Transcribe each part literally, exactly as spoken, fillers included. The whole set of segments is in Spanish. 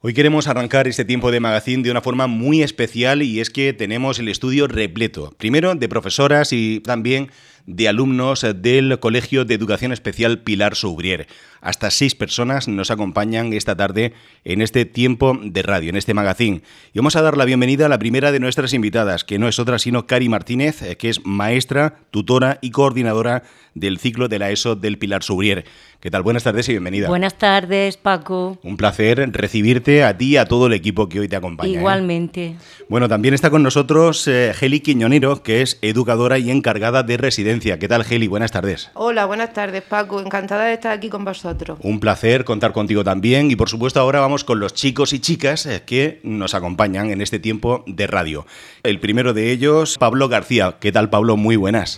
Hoy queremos arrancar este tiempo de magazine de una forma muy especial y es que tenemos el estudio repleto, primero de profesoras y también de alumnos del Colegio de Educación Especial Pilar Soubrier. Hasta seis personas nos acompañan esta tarde en este tiempo de radio, en este magazine. Y vamos a dar la bienvenida a la primera de nuestras invitadas, que no es otra sino Cari Martínez, que es maestra, tutora y coordinadora del ciclo de la ESO del Pilar Soubrier. ¿Qué tal? Buenas tardes y bienvenida. Buenas tardes, Paco. Un placer recibirte a ti y a todo el equipo que hoy te acompaña. Igualmente. ¿eh? Bueno, también está con nosotros eh, Geli Quiñonero, que es educadora y encargada de residencia. ¿Qué tal, Geli? Buenas tardes. Hola, buenas tardes, Paco. Encantada de estar aquí con vosotros. Un placer contar contigo también. Y por supuesto ahora vamos con los chicos y chicas eh, que nos acompañan en este tiempo de radio. El primero de ellos, Pablo García. ¿Qué tal, Pablo? Muy buenas.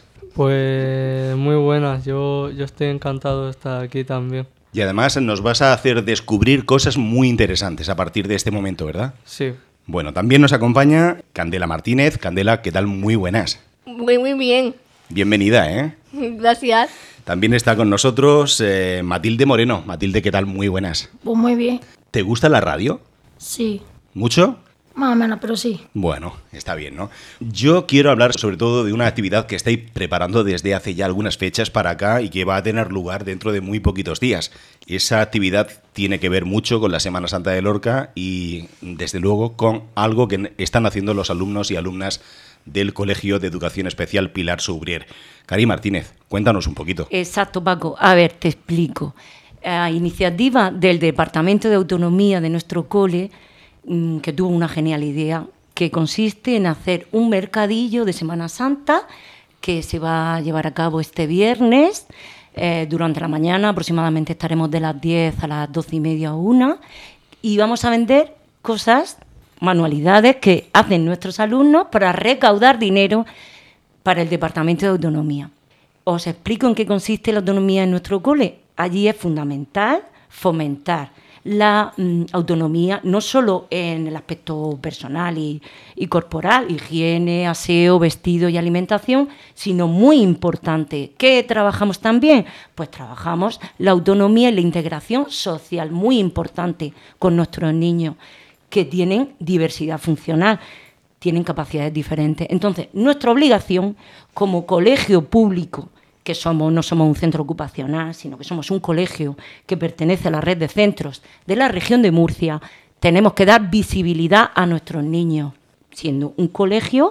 Pues muy buenas, yo, yo estoy encantado de estar aquí también. Y además nos vas a hacer descubrir cosas muy interesantes a partir de este momento, ¿verdad? Sí. Bueno, también nos acompaña Candela Martínez. Candela, ¿qué tal? Muy buenas. Muy, muy bien. Bienvenida, ¿eh? Gracias. También está con nosotros eh, Matilde Moreno. Matilde, ¿qué tal? Muy buenas. Pues muy bien. ¿Te gusta la radio? Sí. ¿Mucho? Más o menos, pero sí. Bueno, está bien, ¿no? Yo quiero hablar sobre todo de una actividad que estáis preparando desde hace ya algunas fechas para acá y que va a tener lugar dentro de muy poquitos días. Esa actividad tiene que ver mucho con la Semana Santa de Lorca y, desde luego, con algo que están haciendo los alumnos y alumnas del Colegio de Educación Especial Pilar Soubrier. Cari Martínez, cuéntanos un poquito. Exacto, Paco. A ver, te explico. A iniciativa del Departamento de Autonomía de nuestro cole, que tuvo una genial idea, que consiste en hacer un mercadillo de Semana Santa que se va a llevar a cabo este viernes eh, durante la mañana. Aproximadamente estaremos de las diez a las doce y media o una, y vamos a vender cosas, manualidades que hacen nuestros alumnos para recaudar dinero para el Departamento de Autonomía. Os explico en qué consiste la autonomía en nuestro cole. Allí es fundamental fomentar la mm, autonomía, no solo en el aspecto personal y, y corporal, higiene, aseo, vestido y alimentación, sino muy importante. ¿Qué trabajamos también? Pues trabajamos la autonomía y la integración social, muy importante con nuestros niños, que tienen diversidad funcional, tienen capacidades diferentes. Entonces, nuestra obligación como colegio público, que somos, no somos un centro ocupacional, sino que somos un colegio que pertenece a la red de centros de la región de Murcia, tenemos que dar visibilidad a nuestros niños, siendo un colegio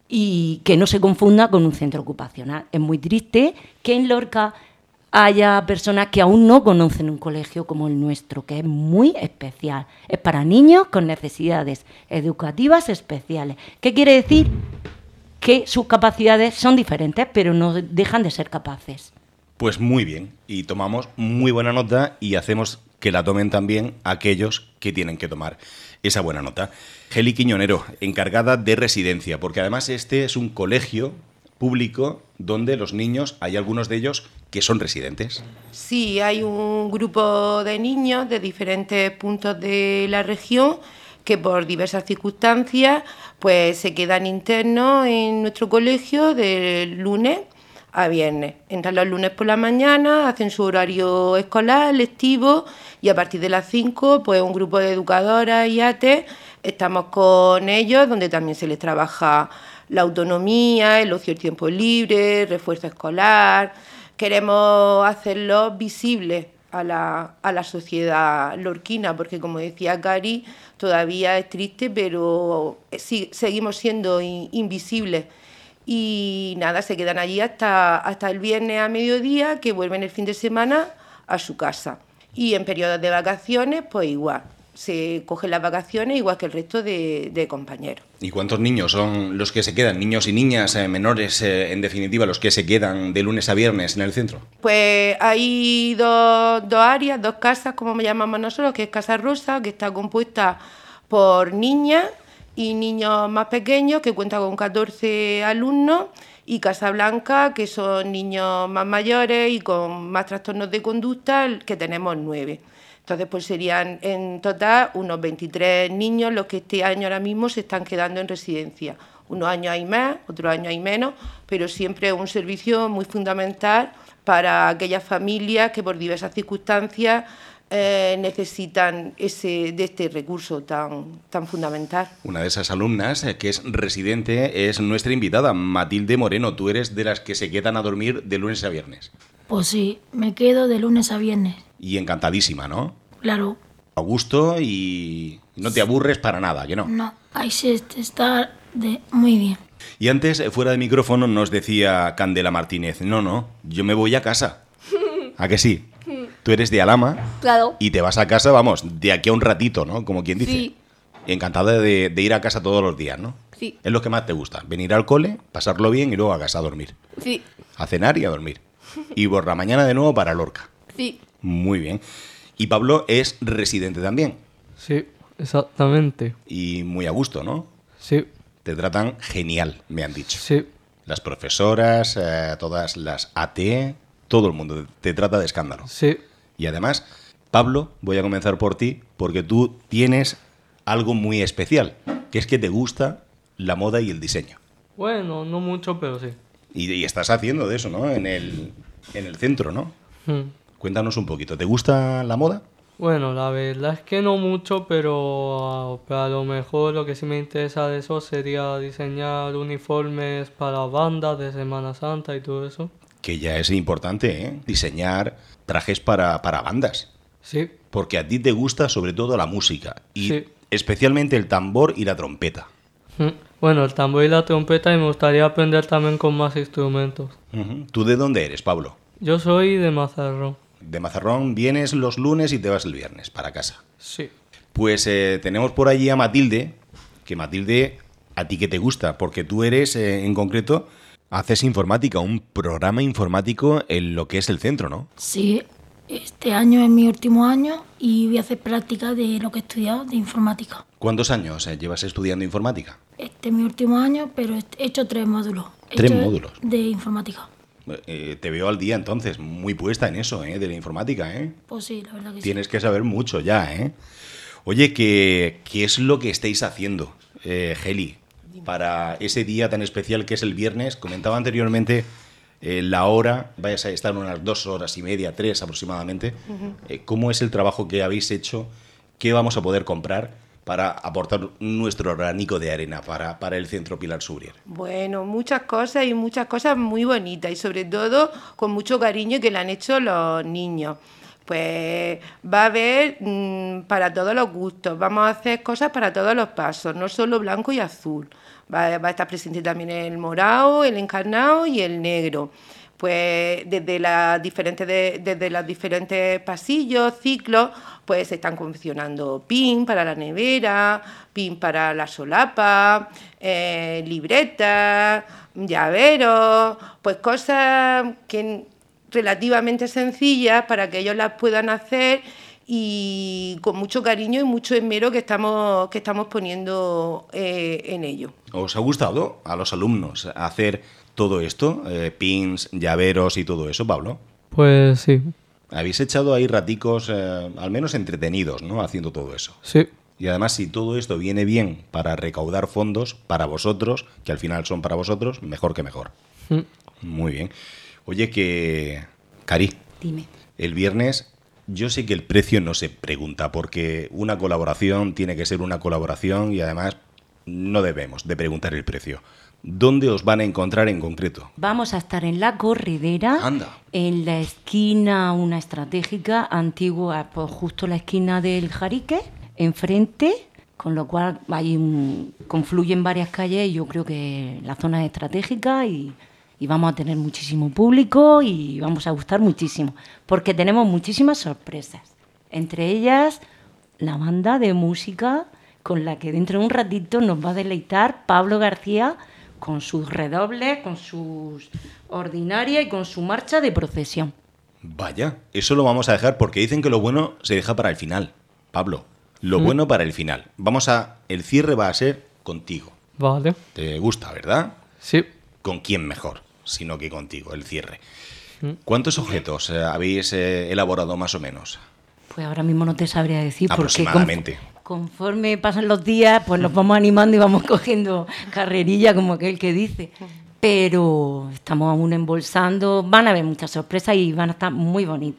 y que no se confunda con un centro ocupacional. Es muy triste que en Lorca haya personas que aún no conocen un colegio como el nuestro, que es muy especial. Es para niños con necesidades educativas especiales. ¿Qué quiere decir? Que sus capacidades son diferentes, pero no dejan de ser capaces. Pues muy bien, y tomamos muy buena nota y hacemos que la tomen también aquellos que tienen que tomar esa buena nota. Geli Quiñonero, encargada de residencia, porque además este es un colegio público donde los niños, hay algunos de ellos que son residentes. Sí, hay un grupo de niños de diferentes puntos de la región que por diversas circunstancias pues se quedan internos en nuestro colegio de lunes a viernes. Entran los lunes por la mañana, hacen su horario escolar, lectivo, y a partir de las cinco pues un grupo de educadoras y A T E estamos con ellos, donde también se les trabaja la autonomía, el ocio, el tiempo libre, refuerzo escolar. Queremos hacerlos visibles a la, a la sociedad lorquina, porque como decía Cari, todavía es triste, pero sí, seguimos siendo in, invisibles. Y nada, se quedan allí hasta, hasta el viernes a mediodía, que vuelven el fin de semana a su casa. Y en periodos de vacaciones, pues igual, se cogen las vacaciones igual que el resto de, de compañeros. ¿Y cuántos niños son los que se quedan? ¿Niños y niñas eh, menores, eh, en definitiva, los que se quedan de lunes a viernes en el centro? Pues hay dos, dos áreas, dos casas, como me llamamos nosotros, que es Casa Rosa, que está compuesta por niñas y niños más pequeños, que cuenta con catorce alumnos, y Casa Blanca, que son niños más mayores y con más trastornos de conducta, que tenemos nueve. Entonces, pues serían en total unos veintitrés niños los que este año ahora mismo se están quedando en residencia. Unos años hay más, otros años hay menos, pero siempre es un servicio muy fundamental para aquellas familias que por diversas circunstancias eh, necesitan ese, de este recurso tan, tan fundamental. Una de esas alumnas eh, que es residente es nuestra invitada, Matilde Moreno. Tú eres de las que se quedan a dormir de lunes a viernes. Pues sí, me quedo de lunes a viernes. Y encantadísima, ¿no? Claro. A gusto y no te aburres para nada, ¿que no? No, ahí se está de muy bien. Y antes, fuera de micrófono, nos decía Candela Martínez, no, no, yo me voy a casa. ¿A que sí? Tú eres de Alhama Claro. y te vas a casa, vamos, de aquí a un ratito, ¿no? Como quien dice. Sí. Encantada de, de ir a casa todos los días, ¿no? Sí. Es lo que más te gusta, venir al cole, pasarlo bien y luego a casa a dormir. Sí. A cenar y a dormir. Y por la mañana de nuevo para Lorca. Sí. Muy bien. Y Pablo es residente también. Sí, exactamente. Y muy a gusto, ¿no? Sí, Te tratan genial, me han dicho. sí, Las profesoras, eh, todas las A T, todo el mundo te trata de escándalo. sí. Y además, Pablo, voy a comenzar por ti, porque tú tienes algo muy especial, que es que te gusta la moda y el diseño. Bueno, no mucho, pero sí. Y, y estás haciendo de eso, ¿no? En el, en el centro, ¿no? Hmm. Cuéntanos un poquito. ¿Te gusta la moda? Bueno, la verdad es que no mucho, pero, pero a lo mejor lo que sí me interesa de eso sería diseñar uniformes para bandas de Semana Santa y todo eso. Que ya es importante, ¿eh? Diseñar trajes para, para bandas. Sí, Porque a ti te gusta sobre todo la música. Y Sí. especialmente el tambor y la trompeta. Hmm. Bueno, el tambor y la trompeta, y me gustaría aprender también con más instrumentos. Ujú. ¿Tú de dónde eres, Pablo? Yo soy de Mazarrón. De Mazarrón vienes los lunes y te vas el viernes para casa. Sí. Pues eh, tenemos por allí a Matilde, que Matilde, ¿a ti qué te gusta? Porque tú eres, eh, en concreto, haces informática, un programa informático en lo que es el centro, ¿no? Sí, este año es mi último año y voy a hacer práctica de lo que he estudiado de informática. ¿Cuántos años eh, llevas estudiando informática? Este es mi último año, pero he hecho tres módulos. He ¿Tres hecho módulos? De informática. Eh, te veo al día entonces, muy puesta en eso, ¿eh? De la informática, ¿eh? Pues sí, la verdad que Tienes que saber mucho ya, ¿eh? Oye, ¿qué, qué es lo que estáis haciendo, eh, Geli, para ese día tan especial que es el viernes? Comentaba anteriormente eh, la hora, vais a estar unas dos horas y media, tres aproximadamente. Eh, ¿Cómo es el trabajo que habéis hecho? ¿Qué vamos a poder comprar para aportar nuestro granico de arena para, para el Centro Pilar Subrier? Bueno, muchas cosas y muchas cosas muy bonitas y sobre todo con mucho cariño que le han hecho los niños. Pues va a haber mmm, para todos los gustos, vamos a hacer cosas para todos los pasos, no solo blanco y azul. Va, va a estar presente también el morado, el encarnado y el negro. Pues desde, las diferentes de, desde los diferentes pasillos, ciclos, pues se están confeccionando pin para la nevera, pin para la solapa, eh, libretas, llaveros, pues cosas que relativamente sencillas para que ellos las puedan hacer y con mucho cariño y mucho esmero que estamos, que estamos poniendo eh, en ello. ¿Os ha gustado a los alumnos hacer todo esto? Eh, pins, llaveros y todo eso, Pablo. Pues sí, Habéis echado ahí raticos, eh, al menos entretenidos, ¿no? Haciendo todo eso. sí, Y además, si todo esto viene bien para recaudar fondos para vosotros, que al final son para vosotros, mejor que mejor. Hmm. Muy bien. Oye, que... Cari, Dime. el viernes yo sé que el precio no se pregunta, porque una colaboración tiene que ser una colaboración y además no debemos de preguntar el precio. ¿Dónde os van a encontrar en concreto? Vamos a estar en la corredera, Anda. en la esquina, una estratégica, antigua, pues justo la esquina del Jarique, enfrente, con lo cual hay un, confluyen varias calles y yo creo que la zona es estratégica y, y vamos a tener muchísimo público y vamos a gustar muchísimo, porque tenemos muchísimas sorpresas. Entre ellas, la banda de música con la que dentro de un ratito nos va a deleitar Pablo García, con sus redobles, con sus ordinarias y con su marcha de procesión. Vaya, eso lo vamos a dejar porque dicen que lo bueno se deja para el final. Pablo, lo ¿Mm? bueno para el final. Vamos a... El cierre va a ser contigo. vale, ¿Te gusta, verdad? sí. ¿Con quién mejor? Sino que contigo, el cierre. ¿Mm? ¿Cuántos objetos eh, habéis eh, elaborado más o menos? Pues ahora mismo no te sabría decir porque Aproximadamente. conf- conforme pasan los días, pues nos vamos animando y vamos cogiendo carrerilla, como aquel que dice. Pero estamos aún embolsando, van a haber muchas sorpresas y van a estar muy bonitas.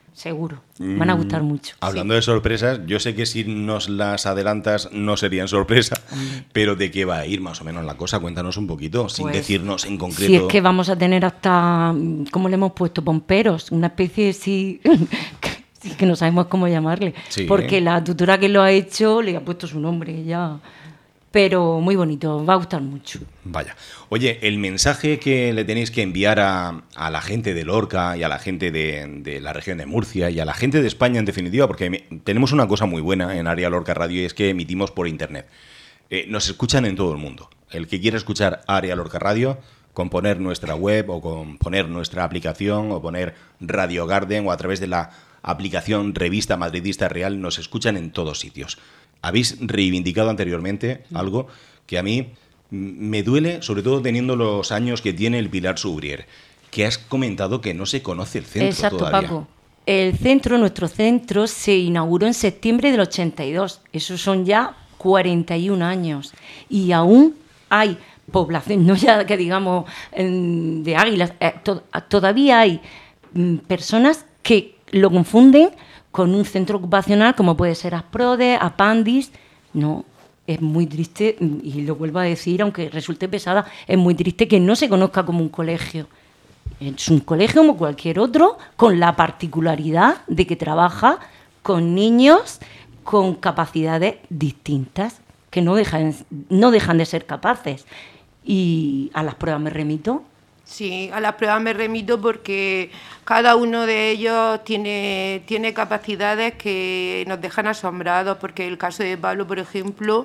seguro. Van a gustar mucho. Hablando sí. de sorpresas, yo sé que si nos las adelantas no serían sorpresa, Hombre. pero ¿de qué va a ir más o menos la cosa? Cuéntanos un poquito, sin Pues, decirnos en concreto. Si es que vamos a tener hasta, ¿cómo le hemos puesto? Pomperos, una especie de sí, que, que no sabemos cómo llamarle. Sí, porque ¿eh? la tutora que lo ha hecho le ha puesto su nombre ya. Pero muy bonito, va a gustar mucho. Vaya. Oye, el mensaje que le tenéis que enviar a, a la gente de Lorca y a la gente de, de la región de Murcia y a la gente de España en definitiva, porque me, tenemos una cosa muy buena en Área Lorca Radio y es que emitimos por internet. Eh, nos escuchan en todo el mundo. El que quiera escuchar Área Lorca Radio, con poner nuestra web o con poner nuestra aplicación o poner Radio Garden o a través de la aplicación Revista Madridista Real, nos escuchan en todos sitios. Habéis reivindicado anteriormente algo que a mí me duele, sobre todo teniendo los años que tiene el Pilar Subrier, que has comentado que no se conoce el centro Exacto, todavía. Paco. El centro, nuestro centro, se inauguró en septiembre del ochenta y dos. Esos son ya cuarenta y un años. Y aún hay población, no ya que digamos de águilas, eh, to- todavía hay mm, personas que lo confunden con un centro ocupacional como puede ser Asprode, Apandis. No, es muy triste, y lo vuelvo a decir, aunque resulte pesada, es muy triste que no se conozca como un colegio. Es un colegio como cualquier otro, con la particularidad de que trabaja con niños con capacidades distintas, que no dejan, no dejan de ser capaces. Y a las pruebas me remito. Sí, a las pruebas me remito porque cada uno de ellos tiene, tiene capacidades que nos dejan asombrados, porque el caso de Pablo, por ejemplo,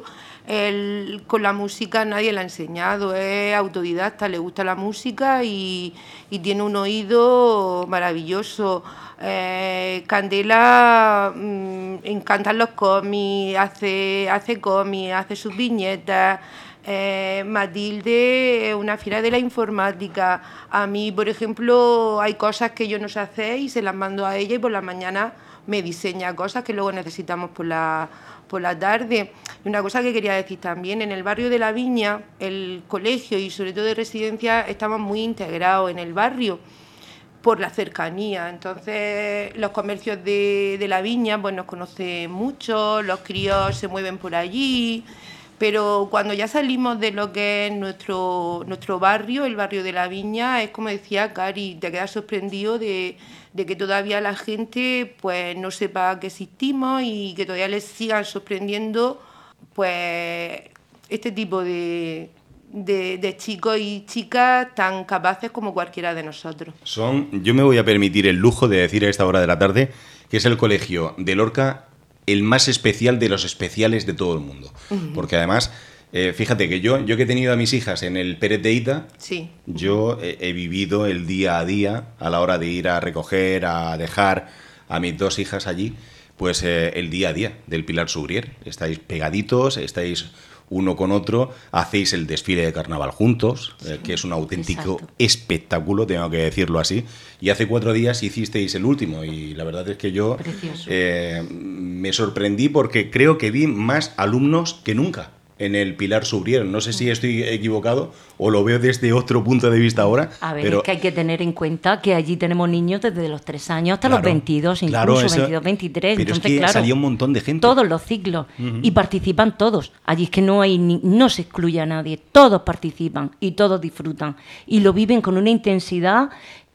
él con la música nadie le ha enseñado, es autodidacta, le gusta la música y, y tiene un oído maravilloso. Eh, Candela mmm, encantan los cómics, hace, hace cómics, hace sus viñetas. Eh, Matilde es una fiera de la informática. A mí, por ejemplo, hay cosas que yo no sé hacer y se las mando a ella y por la mañana me diseña cosas que luego necesitamos por la, por la tarde. Y una cosa que quería decir también, en el barrio de La Viña, el colegio y sobre todo de residencia estamos muy integrados en el barrio por la cercanía. Entonces los comercios de, de La Viña pues nos conocen mucho, los críos se mueven por allí. Pero cuando ya salimos de lo que es nuestro, nuestro barrio, el barrio de La Viña, es como decía Cari, te quedas sorprendido de, de que todavía la gente pues no sepa que existimos y que todavía les sigan sorprendiendo pues este tipo de, de, de chicos y chicas tan capaces como cualquiera de nosotros. Son, yo me voy a permitir el lujo de decir a esta hora de la tarde que es el colegio de Lorca el más especial de los especiales de todo el mundo. Uh-huh. Porque además, eh, fíjate que yo, yo que he tenido a mis hijas en el Pérez de Ita, sí. yo he, he vivido el día a día a la hora de ir a recoger, a dejar a mis dos hijas allí, pues eh, el día a día del Pilar Subrier. Estáis pegaditos, estáis uno con otro, hacéis el desfile de carnaval juntos, eh, que es un auténtico Exacto. espectáculo, tengo que decirlo así. Y hace cuatro días hicisteis el último y la verdad es que yo eh, me sorprendí porque creo que vi más alumnos que nunca en el Pilar Subrier. No sé si estoy equivocado o lo veo desde otro punto de vista ahora. A ver, pero es que hay que tener en cuenta que allí tenemos niños desde los tres años hasta claro, los veintidós, incluso claro, eso, veintidós, veintitrés. Pero Entonces, es que claro, salía un montón de gente. Todos los ciclos. Uh-huh. Y participan todos. Allí es que no hay ni, no se excluye a nadie. Todos participan y todos disfrutan. Y lo viven con una intensidad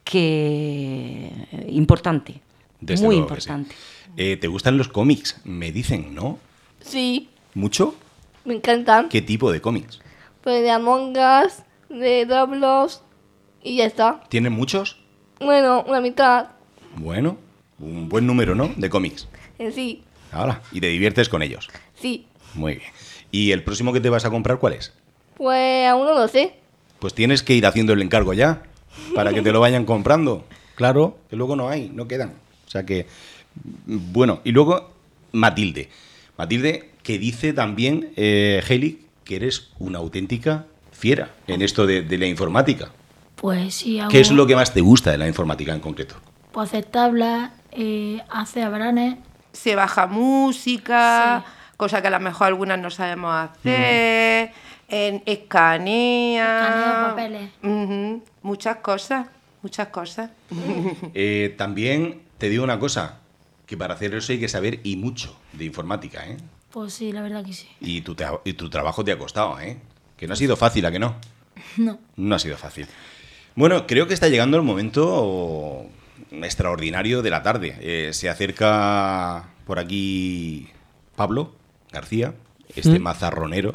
que importante. Desde muy luego importante. Sí. Eh, ¿Te gustan los cómics? Me dicen, ¿no? Sí. ¿Mucho? Me encantan. ¿Qué tipo de cómics? Pues de Among Us, de Roblox y ya está. ¿Tienen muchos? Bueno, una mitad. Bueno, un buen número, ¿no? De cómics. En sí. Ahora, y te diviertes con ellos. Sí. Muy bien. ¿Y el próximo que te vas a comprar cuál es? Pues aún no lo sé. Pues tienes que ir haciendo el encargo ya, para que te lo vayan comprando. Claro, que luego no hay, no quedan. O sea que, bueno, y luego Matilde. Matilde, que dice también, eh, Heli, que eres una auténtica fiera en esto de, de la informática. Pues sí. Hago, ¿Qué es lo que más te gusta de la informática en concreto? Pues hacer tablas, eh, hacer abranes. Se baja música, sí. cosa que a lo mejor algunas no sabemos hacer, uh-huh. en, escanea... Escanea papeles. Uh-huh. Muchas cosas, muchas cosas. Eh, también Te digo una cosa, que para hacer eso hay que saber y mucho de informática, ¿eh? Pues sí, la verdad que sí. Y tu, tra- y tu trabajo te ha costado, ¿eh? Que no ha sido fácil, ¿a que no? No. No ha sido fácil. Bueno, creo que está llegando el momento extraordinario de la tarde. Eh, se acerca por aquí Pablo García, este ¿Mm? mazarronero,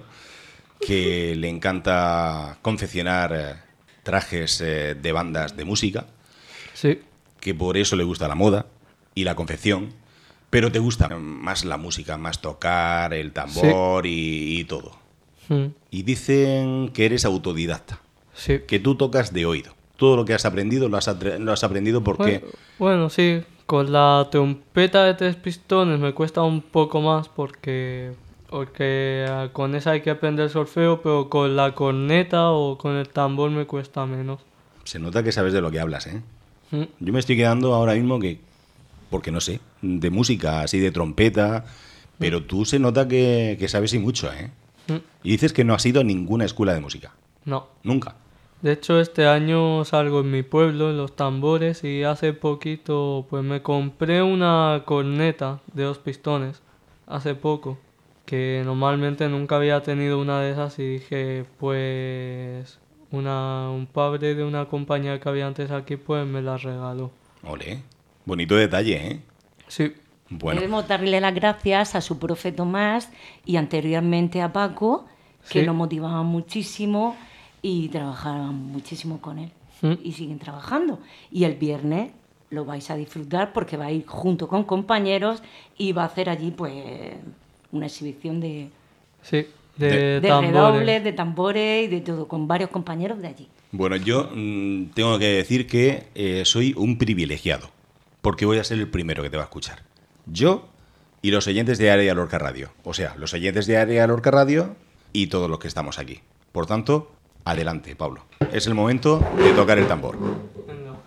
que le encanta confeccionar eh, trajes eh, de bandas de música, Sí. que por eso le gusta la moda y la confección, pero te gusta más la música, más tocar el tambor y, y todo. Mm, Y dicen que eres autodidacta, Sí. que tú tocas de oído. Todo lo que has aprendido lo has, atre- lo has aprendido porque... Bueno, bueno, sí, con la trompeta de tres pistones me cuesta un poco más porque, porque ah, con esa hay que aprender solfeo, pero con la corneta o con el tambor me cuesta menos. Se nota que sabes de lo que hablas, ¿eh? Mm, Yo me estoy quedando ahora mismo que, porque no sé, de música, así de trompeta, pero tú se nota que, que sabes y mucho, ¿eh? mm, Y dices que no has ido a ninguna escuela de música, No. nunca. De hecho, este año salgo en mi pueblo, en los tambores, y hace poquito pues me compré una corneta de dos pistones, hace poco, que normalmente nunca había tenido una de esas y dije, pues una, un padre de una compañía que había antes aquí pues me la regaló. Ole, bonito detalle, ¿eh? Sí, Bueno, Debemos darle las gracias a su profe Tomás y anteriormente a Paco, que Sí. nos motivaban muchísimo y trabajaban muchísimo con él. ¿Mm? Y siguen trabajando. Y el viernes lo vais a disfrutar porque va a ir junto con compañeros y va a hacer allí pues una exhibición de, sí, De- de, de tambores. redobles, de tambores y de todo, con varios compañeros de allí. bueno, yo mm, tengo que decir que eh, soy un privilegiado, porque voy a ser el primero que te va a escuchar. Yo y los oyentes de Área Lorca Radio. O sea, los oyentes de Área Lorca Radio y todos los que estamos aquí. Por tanto, adelante, Pablo. Es el momento de tocar el tambor. Venga.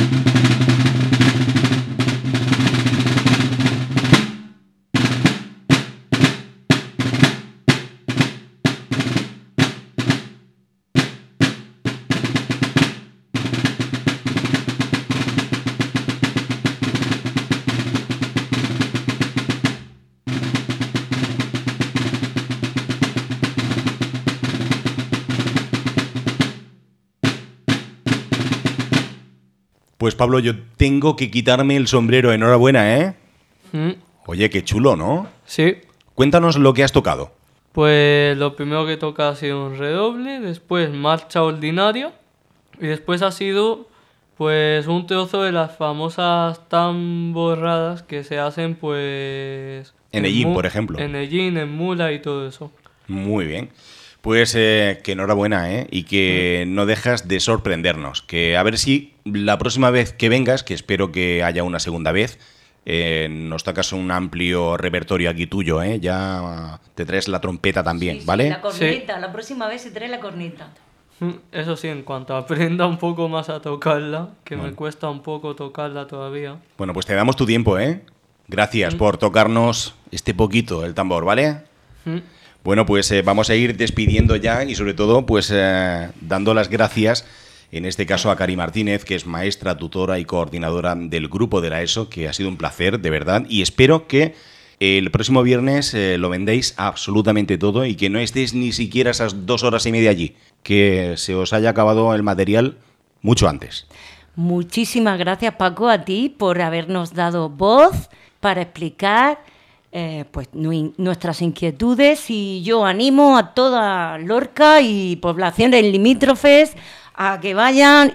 Pues Pablo, yo tengo que quitarme el sombrero. Enhorabuena, ¿eh? Mm, Oye, qué chulo, ¿no? Sí, Cuéntanos lo que has tocado. pues lo primero que toca ha sido un redoble, después marcha ordinaria y después ha sido pues un trozo de las famosas tamborradas que se hacen pues... En Ellín, mu- por ejemplo. En Ellín, en Mula y todo eso. Muy bien. Pues eh, que enhorabuena, ¿eh? Y que no dejas de sorprendernos. Que a ver si la próxima vez que vengas, que espero que haya una segunda vez, eh, nos tocas un amplio repertorio aquí tuyo, ¿eh? Ya te traes la trompeta también, Sí, sí, ¿vale? la corneta, la próxima vez se trae la corneta. Mm, Eso sí, en cuanto aprenda un poco más a tocarla, que Bueno. me cuesta un poco tocarla todavía. Bueno, pues te damos tu tiempo, ¿eh? Gracias por tocarnos este poquito el tambor, ¿vale? Mm, Bueno, pues eh, vamos a ir despidiendo ya y sobre todo pues eh, dando las gracias en este caso a Cari Martínez, que es maestra, tutora y coordinadora del grupo de la ESO, que ha sido un placer, de verdad, y espero que el próximo viernes eh, lo vendéis absolutamente todo y que no estéis ni siquiera esas dos horas y media allí, que se os haya acabado el material mucho antes. Muchísimas gracias, Paco, a ti por habernos dado voz para explicar eh, pues, nu- nuestras inquietudes, y yo animo a toda Lorca y poblaciones limítrofes a que vayan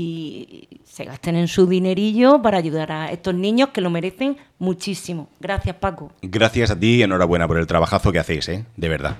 y se gasten en su dinerillo para ayudar a estos niños que lo merecen muchísimo. Gracias, Paco. Gracias a ti y enhorabuena por el trabajazo que hacéis, ¿eh? De verdad.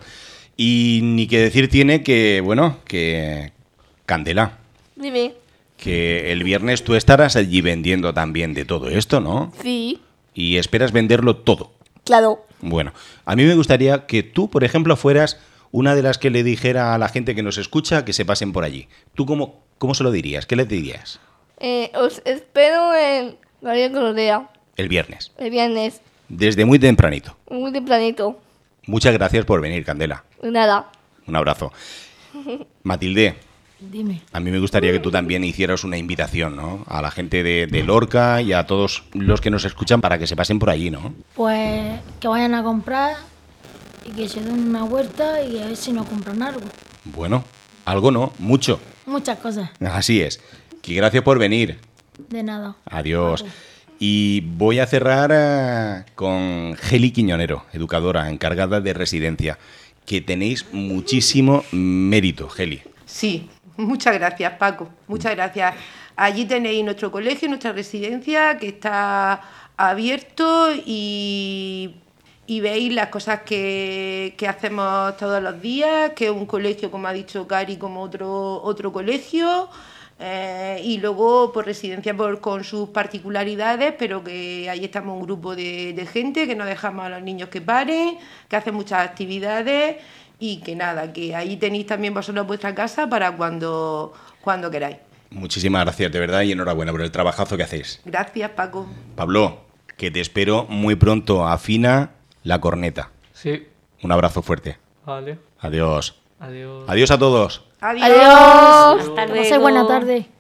Y ni que decir tiene que, bueno, que Candela, Dime. que el viernes tú estarás allí vendiendo también de todo esto, ¿no? Sí, Y esperas venderlo todo. claro. Bueno, a mí me gustaría que tú, por ejemplo, fueras una de las que le dijera a la gente que nos escucha que se pasen por allí. ¿Tú cómo, cómo se lo dirías? ¿Qué le dirías? Eh, os espero en María Colorea El viernes, el viernes, desde muy tempranito. muy tempranito. Muchas gracias por venir, Candela. Nada. Un abrazo. Matilde, Dime. A mí me gustaría que tú también hicieras una invitación, ¿no? A la gente de, de Lorca y a todos los que nos escuchan para que se pasen por allí, ¿no? Pues que vayan a comprar y que se den una vuelta y a ver si nos compran algo. Bueno, algo no, mucho. Muchas cosas. Así es. Que gracias por venir. De nada. Adiós. Vale. Y voy a cerrar eh, con Geli Quiñonero, educadora encargada de residencia, que tenéis muchísimo mérito, Geli. Sí, muchas gracias, Paco. Muchas gracias. Allí tenéis nuestro colegio, nuestra residencia, que está abierto y, y veis las cosas que, que hacemos todos los días, que es un colegio, como ha dicho Cari, como otro, otro colegio. Eh, y luego por residencia por, con sus particularidades, pero que ahí estamos un grupo de, de gente que no dejamos a los niños que paren, que hacen muchas actividades y que nada, que ahí tenéis también vosotros vuestra casa para cuando, cuando queráis. Muchísimas gracias, de verdad, y enhorabuena por el trabajazo que hacéis. Gracias, Paco. Pablo, que te espero muy pronto. Afina la corneta. Sí, Un abrazo fuerte. vale. Adiós. Adiós. Adiós a todos. Adiós. Adiós. Hasta Que luego. pase buena tarde.